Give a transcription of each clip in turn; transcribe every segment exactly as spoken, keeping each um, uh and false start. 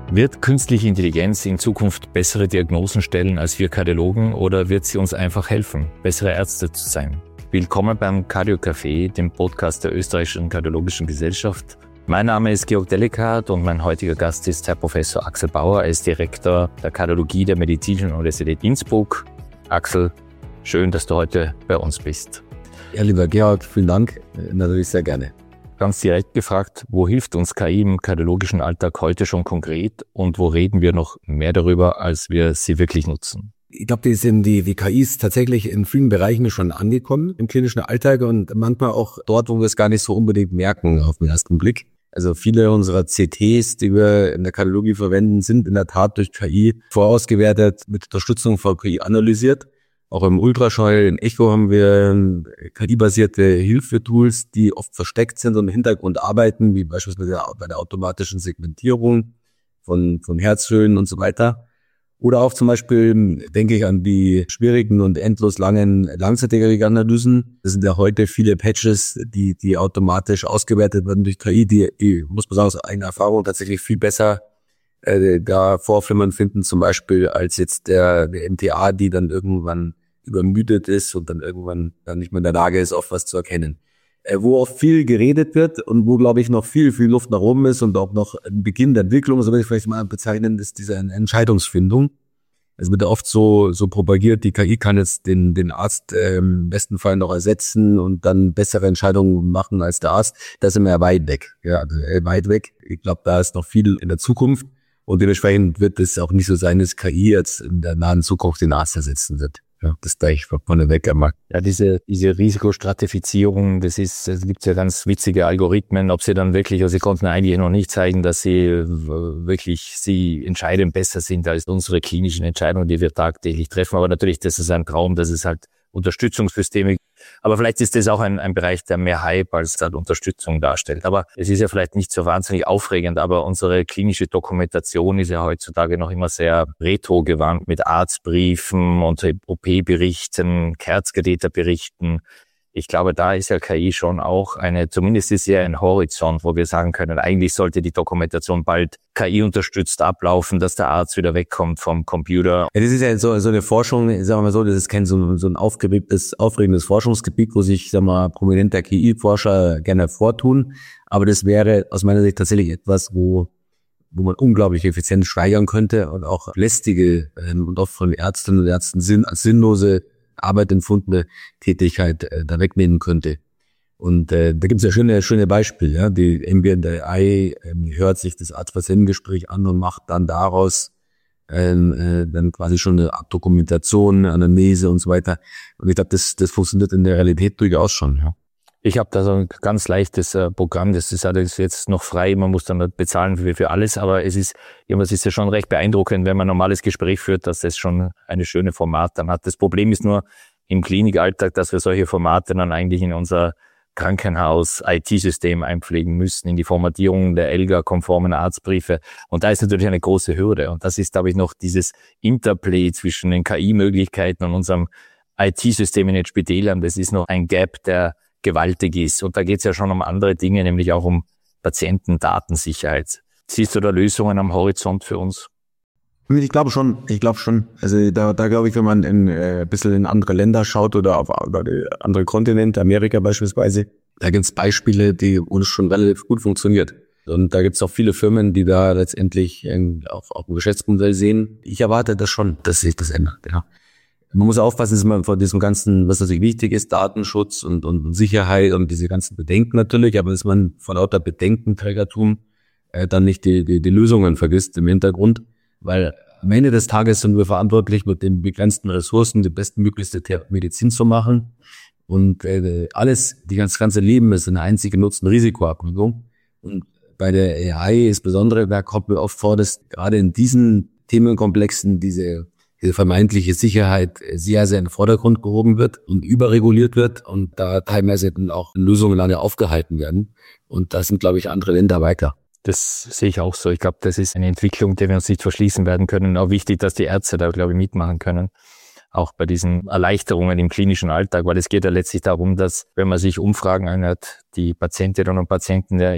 Wird künstliche Intelligenz in Zukunft bessere Diagnosen stellen als wir Kardiologen oder wird sie uns einfach helfen, bessere Ärzte zu sein? Willkommen beim Cardio-Café, dem Podcast der Österreichischen Kardiologischen Gesellschaft. Mein Name ist Georg Delikart und mein heutiger Gast ist Herr Professor Axel Bauer. Er ist Direktor der Kardiologie der Medizinischen Universität Innsbruck. Axel, schön, dass du heute bei uns bist. Ja, lieber Georg, vielen Dank. Natürlich sehr gerne. Ganz direkt gefragt, wo hilft uns K I im kardiologischen Alltag heute schon konkret und wo reden wir noch mehr darüber, als wir sie wirklich nutzen? Ich glaube, die sind die, die K Is tatsächlich in vielen Bereichen schon angekommen im klinischen Alltag und manchmal auch dort, wo wir es gar nicht so unbedingt merken auf den ersten Blick. Also viele unserer C Ts, die wir in der Kardiologie verwenden, sind in der Tat durch K I vorausgewertet, mit Unterstützung von K I analysiert. Auch im Ultraschall, im Echo haben wir K I-basierte Hilfetools, die oft versteckt sind und im Hintergrund arbeiten, wie beispielsweise bei der automatischen Segmentierung von, von Herzhöhen und so weiter. Oder auch zum Beispiel denke ich an die schwierigen und endlos langen Langzeit-Analysen. Das sind ja heute viele Patches, die, die automatisch ausgewertet werden durch K I, die, die muss man sagen, aus eigener Erfahrung tatsächlich viel besser äh, da Vorflimmern finden, zum Beispiel als jetzt der, der M T A, die dann irgendwann übermüdet ist und dann irgendwann dann nicht mehr in der Lage ist, auf was zu erkennen. Äh, wo auch viel geredet wird und wo, glaube ich, noch viel, viel Luft nach oben ist und auch noch ein Beginn der Entwicklung, so will ich vielleicht mal bezeichnen, ist diese Entscheidungsfindung. Es wird ja oft so so propagiert, die K I kann jetzt den den Arzt äh, im besten Fall noch ersetzen und dann bessere Entscheidungen machen als der Arzt. Da sind wir ja weit weg. Ja, also, äh, weit weg. Ich glaube, da ist noch viel in der Zukunft und dementsprechend wird es auch nicht so sein, dass K I jetzt in der nahen Zukunft den Arzt ersetzen wird. Ja, das gleich vorneweg einmal. Ja, diese, diese Risikostratifizierung, das ist, es gibt ja ganz witzige Algorithmen, ob sie dann wirklich, also sie konnten eigentlich noch nicht zeigen, dass sie wirklich, sie entscheidend besser sind als unsere klinischen Entscheidungen, die wir tagtäglich treffen. Aber natürlich, das ist ein Traum, dass es halt Unterstützungssysteme gibt. Aber vielleicht ist das auch ein, ein Bereich, der mehr Hype als halt Unterstützung darstellt. Aber es ist ja vielleicht nicht so wahnsinnig aufregend, aber unsere klinische Dokumentation ist ja heutzutage noch immer sehr retro-gewandt mit Arztbriefen und O P-Berichten, Herzkatheterberichten. Ich glaube, da ist ja K I schon auch eine, zumindest ist ja ein Horizont, wo wir sagen können, eigentlich sollte die Dokumentation bald K I-unterstützt ablaufen, dass der Arzt wieder wegkommt vom Computer. Ja, das ist ja so, so eine Forschung, sagen wir mal so, das ist kein so, so ein aufgeregtes, aufregendes Forschungsgebiet, wo sich, sagen wir mal, prominente K I-Forscher gerne vortun. Aber das wäre aus meiner Sicht tatsächlich etwas, wo wo man unglaublich effizient steigern könnte und auch lästige ähm, und oft von Ärztinnen und Ärzten sinn, als sinnlose Arbeit empfundene Tätigkeit äh, da wegnehmen könnte. Und äh, da gibt es ja schöne schöne Beispiele. Ja? Die Ambient A I äh, hört sich das Arzt-Patienten-Gespräch an und macht dann daraus ähm, äh, dann quasi schon eine Art Dokumentation, eine Anamnese und so weiter. Und ich glaube, das das funktioniert in der Realität durchaus schon. Ja. Ich habe da so ein ganz leichtes äh, Programm, das ist allerdings jetzt noch frei, man muss dann bezahlen für, für alles, aber es ist, es ist ja schon recht beeindruckend, wenn man ein normales Gespräch führt, dass das schon eine schöne Format dann hat. Das Problem ist nur im Klinikalltag, dass wir solche Formate dann eigentlich in unser Krankenhaus-I T-System einpflegen müssen, in die Formatierung der E L G A-konformen Arztbriefe. Und da ist natürlich eine große Hürde. Und das ist, glaube ich, noch dieses Interplay zwischen den K I-Möglichkeiten und unserem I T-System in den Spitälern. Das ist noch ein Gap, der gewaltig ist. Und da geht es ja schon um andere Dinge, nämlich auch um Patientendatensicherheit. Siehst du da Lösungen am Horizont für uns? Ich glaube schon, ich glaube schon. Also da, da glaube ich, wenn man in, äh, ein bisschen in andere Länder schaut oder auf oder andere Kontinente, Amerika beispielsweise, da gibt es Beispiele, die uns schon relativ gut funktioniert. Und da gibt es auch viele Firmen, die da letztendlich äh, auch, auch ein Geschäftsmodell sehen. Ich erwarte das schon, dass sich das ändert, ja. Man muss aufpassen, dass man vor diesem ganzen, was natürlich wichtig ist, Datenschutz und, und Sicherheit und diese ganzen Bedenken natürlich, aber dass man vor lauter Bedenkenträgertum äh, dann nicht die, die, die Lösungen vergisst im Hintergrund, weil am Ende des Tages sind wir verantwortlich, mit den begrenzten Ressourcen die bestmöglichste Medizin zu machen und äh, alles, die das ganze Leben ist eine einzige Nutzen-Risikoabwägung und bei der A I insbesondere, da kommt mir oft vor, dass gerade in diesen Themenkomplexen diese diese vermeintliche Sicherheit sehr, sehr in den Vordergrund gehoben wird und überreguliert wird und da teilweise dann auch Lösungen lange aufgehalten werden. Und da sind, glaube ich, andere Länder weiter. Das sehe ich auch so. Ich glaube, das ist eine Entwicklung, der wir uns nicht verschließen werden können. Auch wichtig, dass die Ärzte da, glaube ich, mitmachen können. Auch bei diesen Erleichterungen im klinischen Alltag, weil es geht ja letztlich darum, dass, wenn man sich Umfragen anhört, die Patientinnen und Patienten ja immer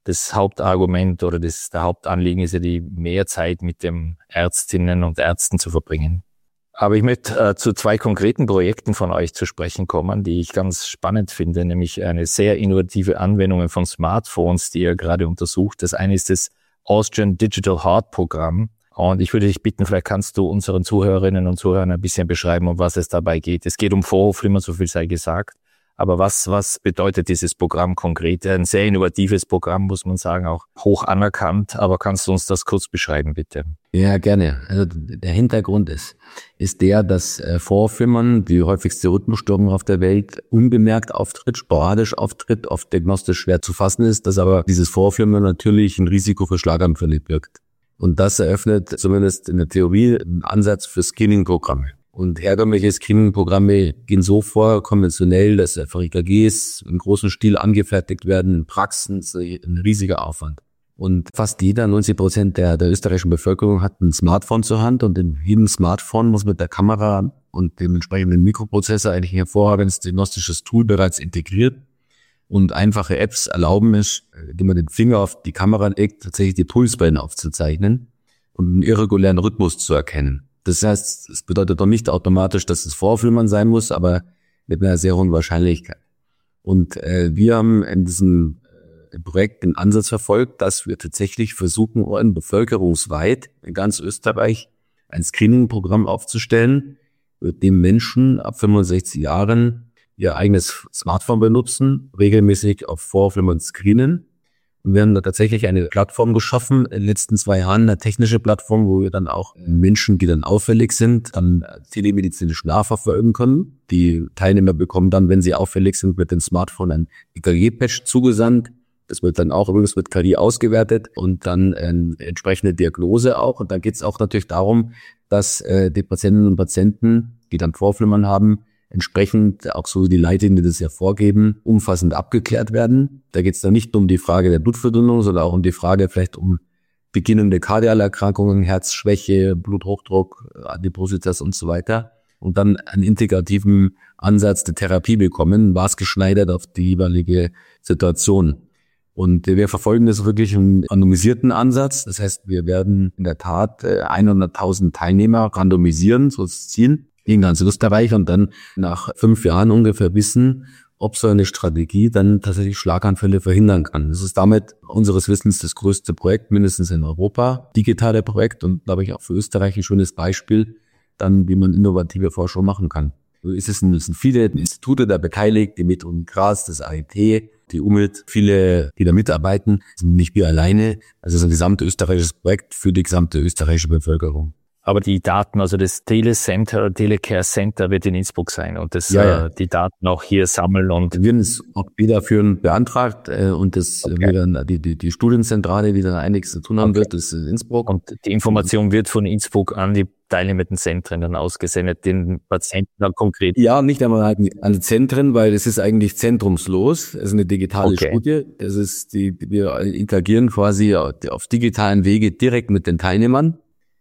das Hauptargument oder das der Hauptanliegen ist ja, die mehr Zeit mit den Ärztinnen und Ärzten zu verbringen. Aber ich möchte äh, zu zwei konkreten Projekten von euch zu sprechen kommen, die ich ganz spannend finde, nämlich eine sehr innovative Anwendung von Smartphones, die ihr gerade untersucht. Das eine ist das Austrian Digital Heart Programm. Und ich würde dich bitten, vielleicht kannst du unseren Zuhörerinnen und Zuhörern ein bisschen beschreiben, um was es dabei geht. Es geht um Vorhofflimmern, so viel sei gesagt. Aber was, was bedeutet dieses Programm konkret? Ein sehr innovatives Programm, muss man sagen, auch hoch anerkannt. Aber kannst du uns das kurz beschreiben, bitte? Ja, gerne. Also der Hintergrund ist, ist der, dass äh, Vorhofflimmern, die häufigste Rhythmusstörung auf der Welt, unbemerkt auftritt, sporadisch auftritt, oft diagnostisch schwer zu fassen ist, dass aber dieses Vorhofflimmern natürlich ein Risiko für Schlaganfälle birgt. Und das eröffnet zumindest in der Theorie einen Ansatz für Screening-Programme. Und herkömmliche Screening-Programme gehen so vor, konventionell, dass einfach E K Gs im großen Stil angefertigt werden, in Praxen, ist ein riesiger Aufwand. Und fast jeder, neunzig Prozent der, der österreichischen Bevölkerung hat ein Smartphone zur Hand und in jedem Smartphone muss mit der Kamera und dem entsprechenden Mikroprozessor eigentlich ein hervorragendes diagnostisches Tool bereits integriert. Und einfache Apps erlauben es, indem man den Finger auf die Kamera legt, tatsächlich die Pulswellen aufzuzeichnen und einen irregulären Rhythmus zu erkennen. Das heißt, es bedeutet doch nicht automatisch, dass es Vorhofflimmern sein muss, aber mit einer sehr hohen Wahrscheinlichkeit. Und äh, wir haben in diesem äh, Projekt den Ansatz verfolgt, dass wir tatsächlich versuchen wollen, bevölkerungsweit in ganz Österreich ein Screening-Programm aufzustellen, mit dem Menschen ab fünfundsechzig Jahren ihr eigenes Smartphone benutzen, regelmäßig auf Vorhofflimmern screenen. Und wir haben da tatsächlich eine Plattform geschaffen, in den letzten zwei Jahren eine technische Plattform, wo wir dann auch Menschen, die dann auffällig sind, dann telemedizinisch nachverfolgen können. Die Teilnehmer bekommen dann, wenn sie auffällig sind, mit dem Smartphone ein E K G-Patch zugesandt. Das wird dann auch übrigens mit K I ausgewertet und dann eine entsprechende Diagnose auch. Und dann geht es auch natürlich darum, dass äh, die Patientinnen und Patienten, die dann Vorhofflimmern haben, entsprechend auch so die Leitlinien, die das ja vorgeben, umfassend abgeklärt werden. Da geht es dann nicht nur um die Frage der Blutverdünnung, sondern auch um die Frage vielleicht um beginnende kardiale Erkrankungen, Herzschwäche, Bluthochdruck, Adipositas und so weiter. Und dann einen integrativen Ansatz der Therapie bekommen, maßgeschneidert auf die jeweilige Situation. Und wir verfolgen das wirklich einen randomisierten Ansatz. Das heißt, wir werden in der Tat hunderttausend Teilnehmer randomisieren, so ist das Ziel, in ganz Österreich und dann nach fünf Jahren ungefähr wissen, ob so eine Strategie dann tatsächlich Schlaganfälle verhindern kann. Das ist damit unseres Wissens das größte Projekt, mindestens in Europa, digitale Projekt und glaube ich auch für Österreich ein schönes Beispiel, dann wie man innovative Forschung machen kann. Es sind, es sind viele Institute da beteiligt, die Metro Graz, das A I T, die Umwelt, viele, die da mitarbeiten, sind nicht wir alleine. Also es ist ein gesamtösterreichisches Projekt für die gesamte österreichische Bevölkerung. Aber die Daten, also das Telecenter, Telecare Center wird in Innsbruck sein und das ja, ja. Äh, die Daten auch hier sammeln und wir werden es auch federführend beantragt äh, und das okay. wir dann die, die die Studienzentrale, die dann einiges zu tun haben okay. wird, ist in Innsbruck. Und die Information wird von Innsbruck an die teilnehmenden Zentren dann ausgesendet, den Patienten dann konkret? Ja, nicht einmal halt an die Zentren, weil es ist eigentlich zentrumslos. Es ist eine digitale okay. Studie. Es ist die, wir interagieren quasi auf digitalen Wege direkt mit den Teilnehmern.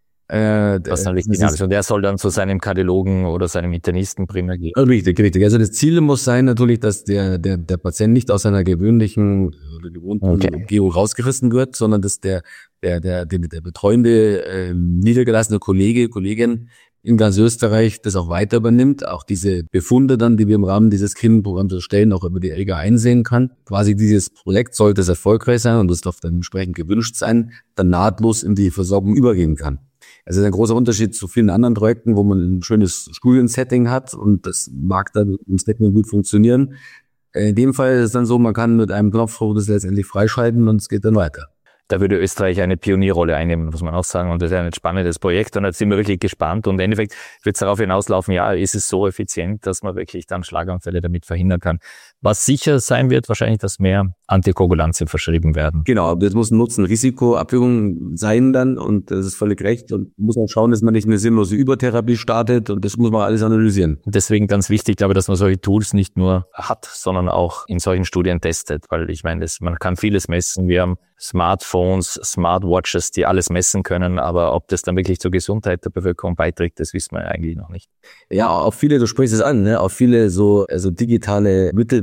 Äh, Was dann richtig ist. Und der soll dann zu seinem Kardiologen oder seinem Internisten primär gehen. Richtig, richtig. Also das Ziel muss sein natürlich, dass der der der Patient nicht aus seiner gewöhnlichen oder gewohnten okay. Umgebung rausgerissen wird, sondern dass der der der der, der betreuende äh, niedergelassene Kollege, Kollegin in ganz Österreich das auch weiter übernimmt, auch diese Befunde dann, die wir im Rahmen dieses Kinderprogramms erstellen, auch über die Elga einsehen kann. Quasi dieses Projekt, sollte es erfolgreich sein und das darf dann entsprechend gewünscht sein, dann nahtlos in die Versorgung übergehen kann. Also das ist ein großer Unterschied zu vielen anderen Projekten, wo man ein schönes Studiensetting hat und das mag dann im Setting gut funktionieren. In dem Fall ist es dann so, man kann mit einem Knopfdruck das letztendlich freischalten und es geht dann weiter. Da würde Österreich eine Pionierrolle einnehmen, muss man auch sagen. Und das ist ein spannendes Projekt. Und da sind wir wirklich gespannt. Und im Endeffekt wird es darauf hinauslaufen, ja, ist es so effizient, dass man wirklich dann Schlaganfälle damit verhindern kann. Was sicher sein wird, wahrscheinlich, dass mehr Antikoagulantien verschrieben werden. Genau, das muss eine Nutzen-Risiko-Abwägung sein dann. Und das ist völlig recht. Und muss man schauen, dass man nicht eine sinnlose Übertherapie startet. Und das muss man alles analysieren. Deswegen ganz wichtig, glaube ich, dass man solche Tools nicht nur hat, sondern auch in solchen Studien testet. Weil ich meine, das, man kann vieles messen. Wir haben Smartphones, Smartwatches, die alles messen können, aber ob das dann wirklich zur Gesundheit der Bevölkerung beiträgt, das wissen wir eigentlich noch nicht. Ja, auf viele, du sprichst es an, ne, auf viele so also digitale Mittel werden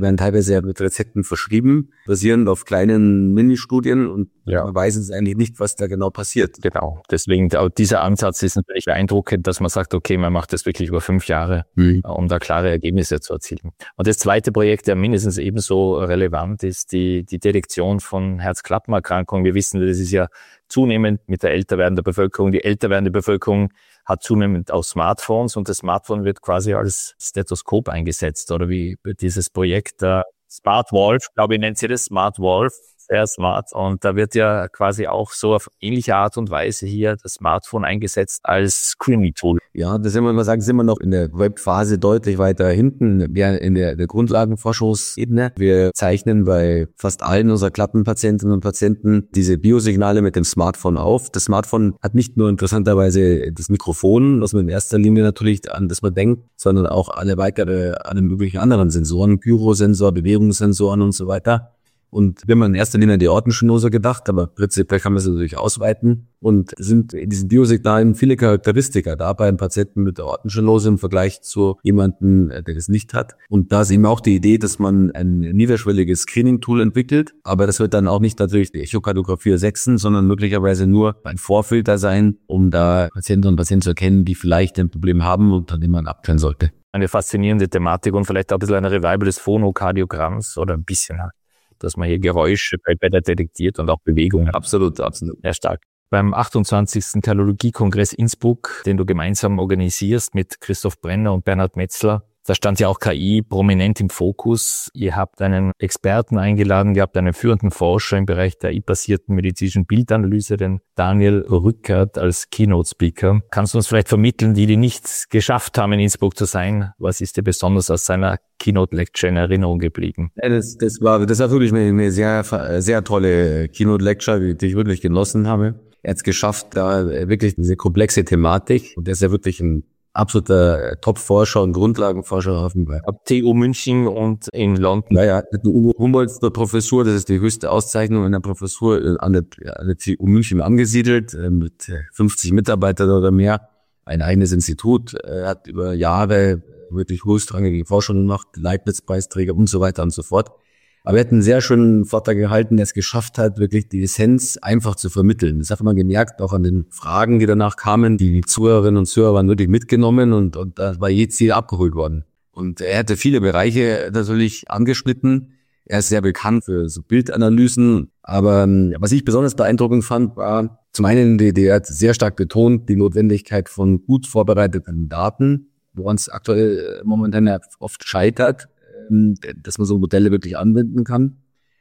werden teilweise mit Rezepten verschrieben, basierend auf kleinen Ministudien und ja. man weiß es eigentlich nicht, was da genau passiert. Genau. Deswegen auch dieser Ansatz ist natürlich beeindruckend, dass man sagt, okay, man macht das wirklich über fünf Jahre, mhm. um da klare Ergebnisse zu erzielen. Und das zweite Projekt, der mindestens ebenso relevant ist, die, die Detektion von Herz-Klappenerkrankungen. Wir wissen, das ist ja zunehmend mit der älter werdenden Bevölkerung. Die älter werdende Bevölkerung hat zunehmend auch Smartphones und das Smartphone wird quasi als Stethoskop eingesetzt. Oder wie dieses Projekt äh, Smart Wolf, glaube ich, nennt sie das, Smart Wolf, sehr smart. Und da wird ja quasi auch so auf ähnliche Art und Weise hier das Smartphone eingesetzt als Screening-Tool. Ja, das sind wir mal sagen, sind wir noch in der Webphase deutlich weiter hinten. Wir in der, der Grundlagenforschungsebene. Wir zeichnen bei fast allen unserer Klappenpatientinnen und Patienten diese Biosignale mit dem Smartphone auf. Das Smartphone hat nicht nur interessanterweise das Mikrofon, was man in erster Linie natürlich an das man denkt, sondern auch alle weitere, alle möglichen anderen Sensoren, Gyrosensor, Bewegungssensoren und so weiter. Und wir haben in erster Linie an die Ortenstenose gedacht, aber prinzipiell kann man es natürlich ausweiten. Und sind in diesen Biosignalen viele Charakteristika da bei einem Patienten mit der Ortenstenose im Vergleich zu jemandem, der das nicht hat. Und da ist eben auch die Idee, dass man ein niederschwelliges Screening-Tool entwickelt. Aber das wird dann auch nicht natürlich die Echokardiographie ersetzen, sondern möglicherweise nur ein Vorfilter sein, um da Patientinnen und Patienten zu erkennen, die vielleicht ein Problem haben und an dem man abklären sollte. Eine faszinierende Thematik und vielleicht auch ein bisschen eine Revival des Phonokardiogramms oder ein bisschen halt. Dass man hier Geräusche besser detektiert und auch Bewegungen. Absolut, absolut. Sehr stark. Beim achtundzwanzigsten Kardiologie-Kongress Innsbruck, den du gemeinsam organisierst mit Christoph Brenner und Bernhard Metzler, da stand ja auch K I prominent im Fokus. Ihr habt einen Experten eingeladen, ihr habt einen führenden Forscher im Bereich der I P-basierten medizinischen Bildanalyse, den Daniel Rückert als Keynote-Speaker. Kannst du uns vielleicht vermitteln, die, die nicht geschafft haben, in Innsbruck zu sein, was ist dir besonders aus seiner Keynote-Lecture in Erinnerung geblieben? Ja, das, das war, das war wirklich eine sehr, sehr tolle Keynote-Lecture, die ich wirklich genossen habe. Er hat es geschafft, da wirklich diese komplexe Thematik, und der ist ja wirklich ein absoluter Top-Forscher und Grundlagenforscher auf dem T U München und in London. Naja, die Humboldt-Professur, das ist die höchste Auszeichnung in der Professur an der, an der T U München angesiedelt, mit fünfzig Mitarbeitern oder mehr. Ein eigenes Institut, hat über Jahre wirklich höchstrangige Forschung gemacht, Leibniz-Preisträger und so weiter und so fort. Aber er hat einen sehr schönen Vortrag gehalten, der es geschafft hat, wirklich die Essenz einfach zu vermitteln. Das hat man gemerkt, auch an den Fragen, die danach kamen. Die Zuhörerinnen und Zuhörer waren wirklich mitgenommen und, und da war jedes Ziel abgeholt worden. Und er hatte viele Bereiche natürlich angeschnitten. Er ist sehr bekannt für so Bildanalysen. Aber was ich besonders beeindruckend fand, war zum einen, die, die hat sehr stark betont, die Notwendigkeit von gut vorbereiteten Daten, woran es aktuell momentan oft scheitert, dass man so Modelle wirklich anwenden kann.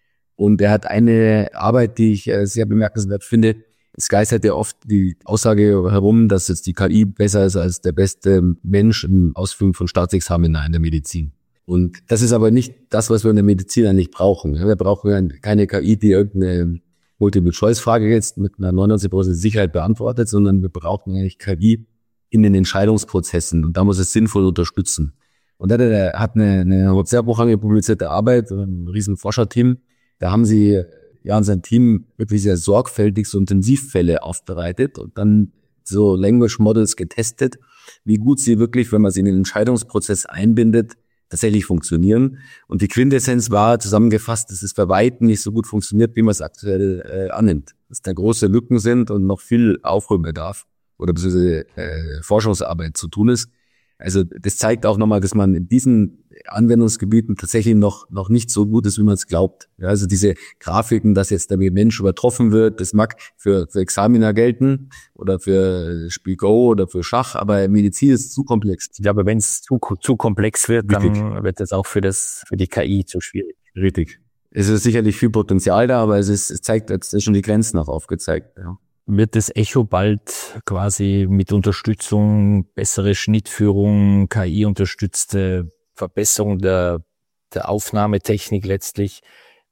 Und er hat eine Arbeit, die ich sehr bemerkenswert finde. Es geistert ja oft die Aussage herum, dass jetzt die K I besser ist als der beste Mensch im Ausführen von Staatsexamina in der Medizin. Und das ist aber nicht das, was wir in der Medizin eigentlich brauchen. Wir brauchen keine K I, die irgendeine Multiple-Choice-Frage jetzt mit einer neunundneunzig Prozent Sicherheit beantwortet, sondern wir brauchen eigentlich K I in den Entscheidungsprozessen. Und da muss es sinnvoll unterstützen. Und er hat eine, eine sehr hochrangige publizierte Arbeit, ein riesen Forscherteam. Da haben sie ja in seinem Team wirklich sehr sorgfältig so Intensivfälle aufbereitet und dann so Language Models getestet, wie gut sie wirklich, wenn man sie in den Entscheidungsprozess einbindet, tatsächlich funktionieren. Und die Quintessenz war zusammengefasst, dass es bei weitem nicht so gut funktioniert, wie man es aktuell äh, annimmt. Dass da große Lücken sind und noch viel Aufholbedarf oder beziehungsweise äh, Forschungsarbeit zu tun ist. Also das zeigt auch nochmal, dass man in diesen Anwendungsgebieten tatsächlich noch noch nicht so gut ist, wie man es glaubt. Ja, also diese Grafiken, dass jetzt der Mensch übertroffen wird, das mag für, für Examiner gelten oder für Spiel Go oder für Schach, aber Medizin ist zu komplex. Ja, aber wenn es zu, zu komplex wird, dann Richtig. wird es auch für das für die K I zu schwierig. Richtig. Es ist sicherlich viel Potenzial da, aber es, ist, es zeigt jetzt schon die Grenzen auch aufgezeigt. Ja. Wird das Echo bald quasi mit Unterstützung, bessere Schnittführung, K I-unterstützte Verbesserung der, der Aufnahmetechnik letztlich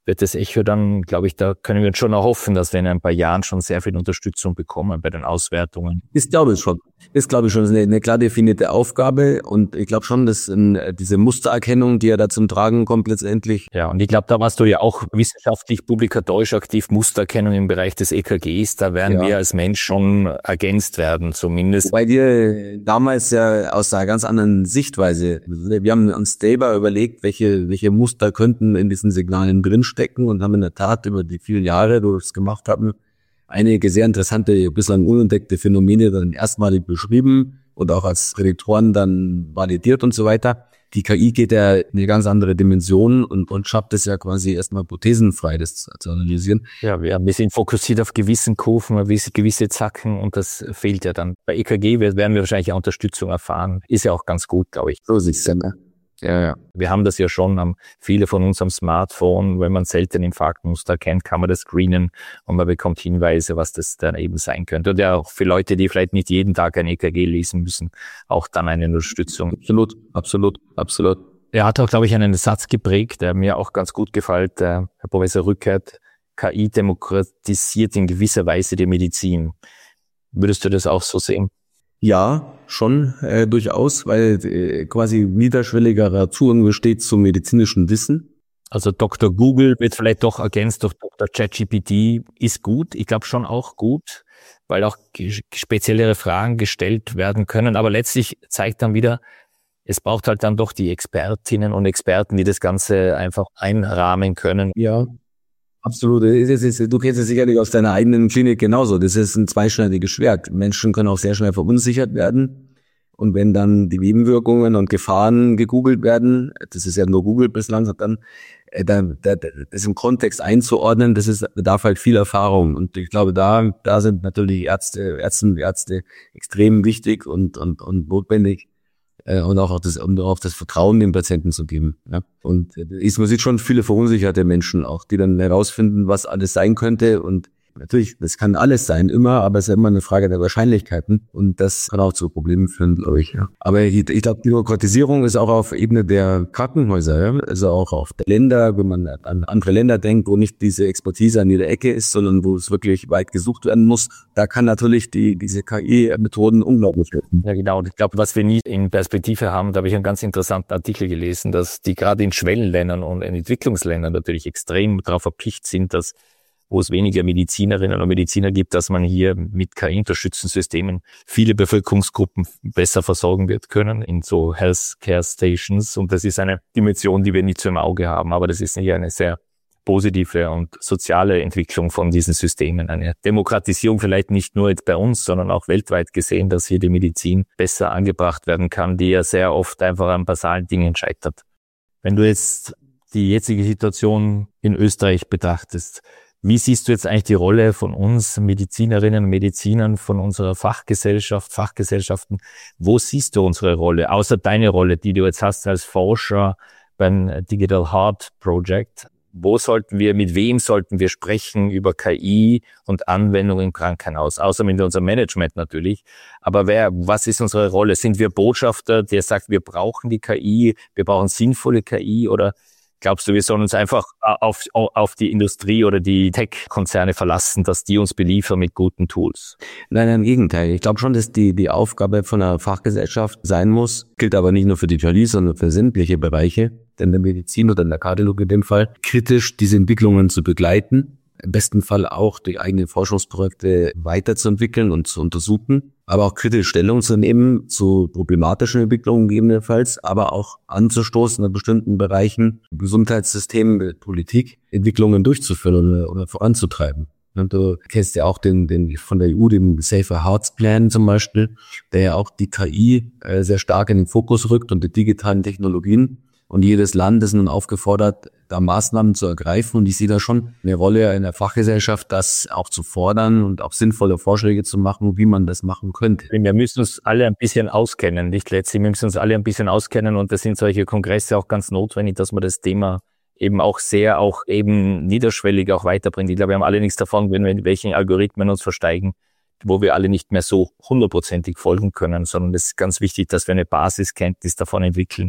wird das Echo dann, glaube ich, da können wir uns schon erhoffen, dass wir in ein paar Jahren schon sehr viel Unterstützung bekommen bei den Auswertungen. Ich glaube es schon. Ist, glaube ich, schon eine, eine klar definierte Aufgabe. Und ich glaube schon, dass in, diese Mustererkennung, die ja da zum Tragen kommt letztendlich. Ja, und ich glaube, da warst du ja auch wissenschaftlich, publikatorisch aktiv, Mustererkennung im Bereich des E K Gs. Da werden ja. wir als Mensch schon ergänzt werden, zumindest. Wobei wir damals ja aus einer ganz anderen Sichtweise, wir haben uns selber überlegt, welche, welche Muster könnten in diesen Signalen drinstecken und haben in der Tat über die vielen Jahre, wo wir es gemacht haben, einige sehr interessante, bislang unentdeckte Phänomene dann erstmalig beschrieben und auch als Prädiktoren dann validiert und so weiter. Die K I geht ja in eine ganz andere Dimension und, und schafft es ja quasi erstmal hypothesenfrei, das zu, zu analysieren. Ja, wir, wir sind fokussiert auf gewissen Kurven, auf gewisse Zacken und das fehlt ja dann. Bei E K G werden wir wahrscheinlich auch Unterstützung erfahren. Ist ja auch ganz gut, glaube ich. So ist es ja, ne? Ja, ja. Wir haben das ja schon, haben viele von uns am Smartphone, wenn man selten Infarktmuster erkennt, kann man das screenen und man bekommt Hinweise, was das dann eben sein könnte. Und ja auch für Leute, die vielleicht nicht jeden Tag ein E K G lesen müssen, auch dann eine Unterstützung. Absolut, absolut, absolut. Er hat auch, glaube ich, einen Satz geprägt, der mir auch ganz gut gefällt, der Herr Professor Rückert: K I demokratisiert in gewisser Weise die Medizin. Würdest du das auch so sehen? Ja, schon äh, durchaus, weil äh, quasi niederschwelligerer Zugang besteht zum medizinischen Wissen. Also Doktor Google wird vielleicht doch ergänzt durch Doktor ChatGPT, ist gut. Ich glaube schon auch gut, weil auch speziellere Fragen gestellt werden können. Aber letztlich zeigt dann wieder, es braucht halt dann doch die Expertinnen und Experten, die das Ganze einfach einrahmen können. Ja. Absolut. Du kennst es sicherlich aus deiner eigenen Klinik genauso. Das ist ein zweischneidiges Schwert. Menschen können auch sehr schnell verunsichert werden. Und wenn dann die Nebenwirkungen und Gefahren gegoogelt werden, das ist ja nur Google bislang, dann da, da, das im Kontext einzuordnen, das ist, bedarf halt viel Erfahrung. Und ich glaube, da, da sind natürlich Ärzte, Ärzte und Ärzte extrem wichtig und, und, und notwendig. Und auch das, um auch das Vertrauen den Patienten zu geben. Ja. Und ist, man sieht schon viele verunsicherte Menschen auch, die dann herausfinden, was alles sein könnte. Und natürlich, das kann alles sein, immer, aber es ist immer eine Frage der Wahrscheinlichkeiten. Und das kann auch zu Problemen führen, glaube ich. Ja. Aber ich, ich glaube, die Demokratisierung ist auch auf Ebene der Krankenhäuser, ja. Also auch auf der Länder, wenn man an andere Länder denkt, wo nicht diese Expertise an jeder Ecke ist, sondern wo es wirklich weit gesucht werden muss. Da kann natürlich die diese K I-Methoden unglaublich helfen. Ja, genau. Ich glaube, was wir nie in Perspektive haben, da habe ich einen ganz interessanten Artikel gelesen, dass die gerade in Schwellenländern und in Entwicklungsländern natürlich extrem darauf erpicht sind, dass wo es weniger Medizinerinnen und Mediziner gibt, dass man hier mit K I-unterstützten Systemen viele Bevölkerungsgruppen besser versorgen wird können in so Healthcare Stations. Und das ist eine Dimension, die wir nicht so im Auge haben. Aber das ist hier eine sehr positive und soziale Entwicklung von diesen Systemen. Eine Demokratisierung vielleicht nicht nur jetzt bei uns, sondern auch weltweit gesehen, dass hier die Medizin besser angebracht werden kann, die ja sehr oft einfach an basalen Dingen scheitert. Wenn du jetzt die jetzige Situation in Österreich betrachtest, wie siehst du jetzt eigentlich die Rolle von uns Medizinerinnen und Medizinern, von unserer Fachgesellschaft, Fachgesellschaften? Wo siehst du unsere Rolle, außer deine Rolle, die du jetzt hast als Forscher beim Digital Heart Project? Wo sollten wir, mit wem sollten wir sprechen über K I und Anwendung im Krankenhaus? Außer mit unserem Management natürlich. Aber wer, was ist unsere Rolle? Sind wir Botschafter, der sagt, wir brauchen die K I, wir brauchen sinnvolle K I, oder glaubst du, wir sollen uns einfach auf, auf die Industrie oder die Tech-Konzerne verlassen, dass die uns beliefern mit guten Tools? Nein, im Gegenteil. Ich glaube schon, dass die die Aufgabe von einer Fachgesellschaft sein muss, gilt aber nicht nur für die K I, sondern für sämtliche Bereiche, in der Medizin oder in der Kardiologie in dem Fall, kritisch diese Entwicklungen zu begleiten, im besten Fall auch die eigenen Forschungsprojekte weiterzuentwickeln und zu untersuchen, aber auch kritisch Stellung zu nehmen zu problematischen Entwicklungen gegebenenfalls, aber auch anzustoßen in bestimmten Bereichen, Gesundheitssystem, Politik, Entwicklungen durchzuführen oder, oder voranzutreiben. Und du kennst ja auch den, den von der E U, den Safer Hearts Plan zum Beispiel, der ja auch die K I äh, sehr stark in den Fokus rückt und die digitalen Technologien. Und jedes Land ist nun aufgefordert, da Maßnahmen zu ergreifen. Und ich sehe da schon eine Rolle in der Fachgesellschaft, das auch zu fordern und auch sinnvolle Vorschläge zu machen, wie man das machen könnte. Wir müssen uns alle ein bisschen auskennen, nicht letztlich. Wir müssen uns alle ein bisschen auskennen. Und da sind solche Kongresse auch ganz notwendig, dass man das Thema eben auch sehr, auch eben niederschwellig auch weiterbringt. Ich glaube, wir haben alle nichts davon, wenn wir in welchen Algorithmen uns versteigen, wo wir alle nicht mehr so hundertprozentig folgen können, sondern es ist ganz wichtig, dass wir eine Basiskenntnis davon entwickeln.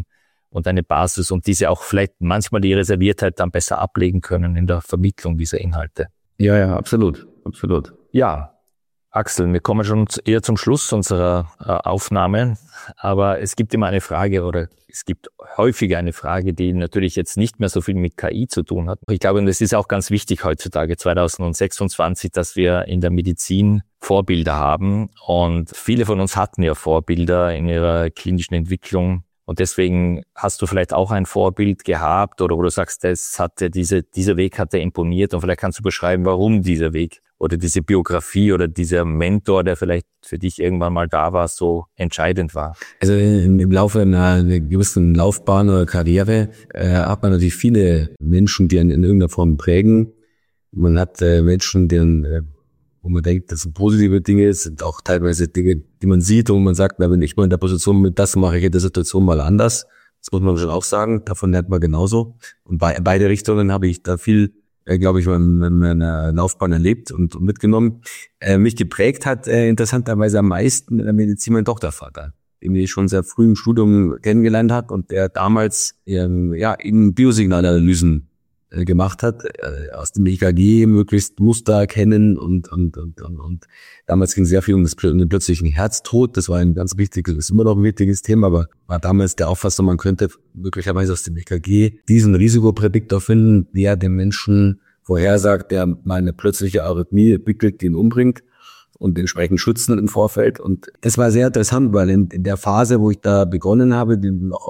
und eine Basis und diese auch vielleicht manchmal die Reserviertheit dann besser ablegen können in der Vermittlung dieser Inhalte. Ja, ja, absolut, absolut. Ja, Axel, wir kommen schon eher zum Schluss unserer äh, Aufnahme, aber es gibt immer eine Frage oder es gibt häufiger eine Frage, die natürlich jetzt nicht mehr so viel mit K I zu tun hat. Ich glaube, und das ist auch ganz wichtig heutzutage, zwanzig sechsundzwanzig, dass wir in der Medizin Vorbilder haben und viele von uns hatten ja Vorbilder in ihrer klinischen Entwicklung. Und deswegen hast du vielleicht auch ein Vorbild gehabt oder wo du sagst, das hatte diese, dieser Weg hat dir imponiert und vielleicht kannst du beschreiben, warum dieser Weg oder diese Biografie oder dieser Mentor, der vielleicht für dich irgendwann mal da war, so entscheidend war. Also im, im Laufe einer gewissen Laufbahn oder Karriere äh, hat man natürlich viele Menschen, die einen in irgendeiner Form prägen. Man hat äh, Menschen, deren äh, wo man denkt, das sind positive Dinge, es sind auch teilweise Dinge, die man sieht und man sagt, na, wenn ich mal in der Position bin, das mache ich in der Situation mal anders. Das muss man schon auch sagen, davon lernt man genauso. Und bei beide Richtungen habe ich da viel, äh, glaube ich, in meiner Laufbahn erlebt und, und mitgenommen. Äh, mich geprägt hat äh, interessanterweise am meisten in der Medizin mein Tochtervater, den ich schon sehr früh im Studium kennengelernt habe und der damals ähm, ja eben Biosignalanalysen gemacht hat, aus dem E K G möglichst Muster erkennen und und und und, und. Damals ging sehr viel um, das, um den plötzlichen Herztod. Das war ein ganz wichtiges, ist immer noch ein wichtiges Thema, aber war damals der Auffassung, man könnte möglicherweise aus dem E K G diesen Risikoprädiktor finden, der dem Menschen vorhersagt, der mal eine plötzliche Arrhythmie entwickelt, die ihn umbringt und entsprechend schützen im Vorfeld. Und das war sehr interessant, weil in, in der Phase, wo ich da begonnen habe,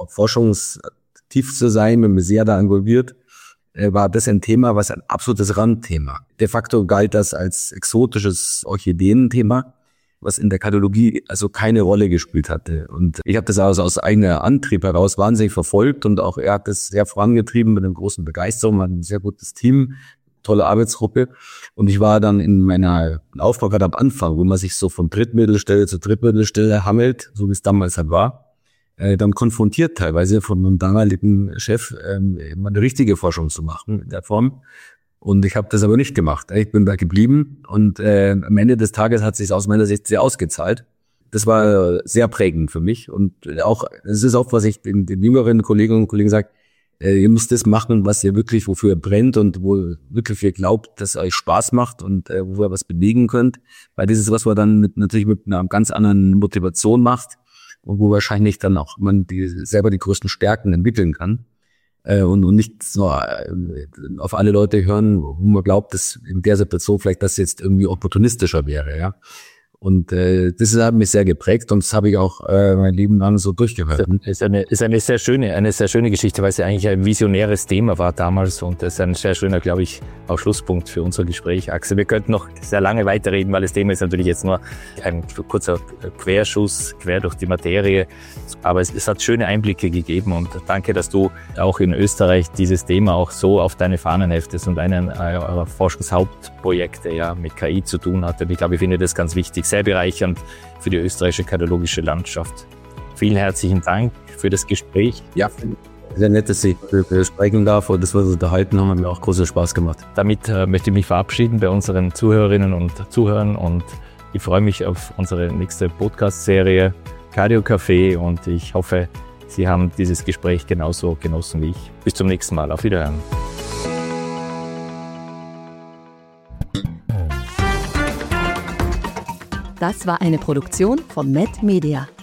forschungstief zu sein, bin mir sehr da involviert, war das ein Thema, was ein absolutes Randthema. De facto galt das als exotisches Orchideenthema, was in der Kardiologie also keine Rolle gespielt hatte. Und ich habe das also aus eigener Antrieb heraus wahnsinnig verfolgt und auch er hat das sehr vorangetrieben mit einer großen Begeisterung, hat ein sehr gutes Team, tolle Arbeitsgruppe. Und ich war dann in meiner Laufbahn gerade am Anfang, wo man sich so von Drittmittelstelle zu Drittmittelstelle hammelt, so wie es damals halt war, dann konfrontiert teilweise von einem damaligen Chef, ähm, eine richtige Forschung zu machen in der Form. Und ich habe das aber nicht gemacht. Ich bin da geblieben und äh, am Ende des Tages hat es sich aus meiner Sicht sehr ausgezahlt. Das war sehr prägend für mich und auch, das ist auch, was ich den, den jüngeren Kolleginnen und Kollegen sage, äh, ihr müsst das machen, was ihr wirklich, wofür ihr brennt und wo wirklich ihr glaubt, dass es euch Spaß macht und äh, wo ihr was bewegen könnt. Weil das ist was, man dann mit, natürlich mit einer ganz anderen Motivation macht. Und wo wahrscheinlich dann auch man die, selber die größten Stärken entwickeln kann äh, und, und nicht so äh, auf alle Leute hören, wo man glaubt, dass in der Situation vielleicht das jetzt irgendwie opportunistischer wäre, ja. Und äh, das hat mich sehr geprägt und das habe ich auch äh, mein Leben lang so durchgehört. Ist eine, ist eine sehr schöne, eine sehr schöne Geschichte, weil es ja eigentlich ein visionäres Thema war damals und das ist ein sehr schöner, glaube ich, auch Schlusspunkt für unser Gespräch. Axel, wir könnten noch sehr lange weiterreden, weil das Thema ist natürlich jetzt nur ein kurzer Querschuss quer durch die Materie, aber es, es hat schöne Einblicke gegeben und danke, dass du auch in Österreich dieses Thema auch so auf deine Fahnen heftest und einen eurer Forschungshauptprojekte ja mit K I zu tun hat. Und ich glaube, ich finde das ganz wichtig, sehr bereichernd für die österreichische kardiologische Landschaft. Vielen herzlichen Dank für das Gespräch. Ja, sehr nett, dass ich sprechen darf und das, was wir unterhalten haben, hat mir auch großen Spaß gemacht. Damit äh, möchte ich mich verabschieden bei unseren Zuhörerinnen und Zuhörern und ich freue mich auf unsere nächste Podcast-Serie Cardio Café und ich hoffe, Sie haben dieses Gespräch genauso genossen wie ich. Bis zum nächsten Mal. Auf Wiederhören. Das war eine Produktion von Med Media.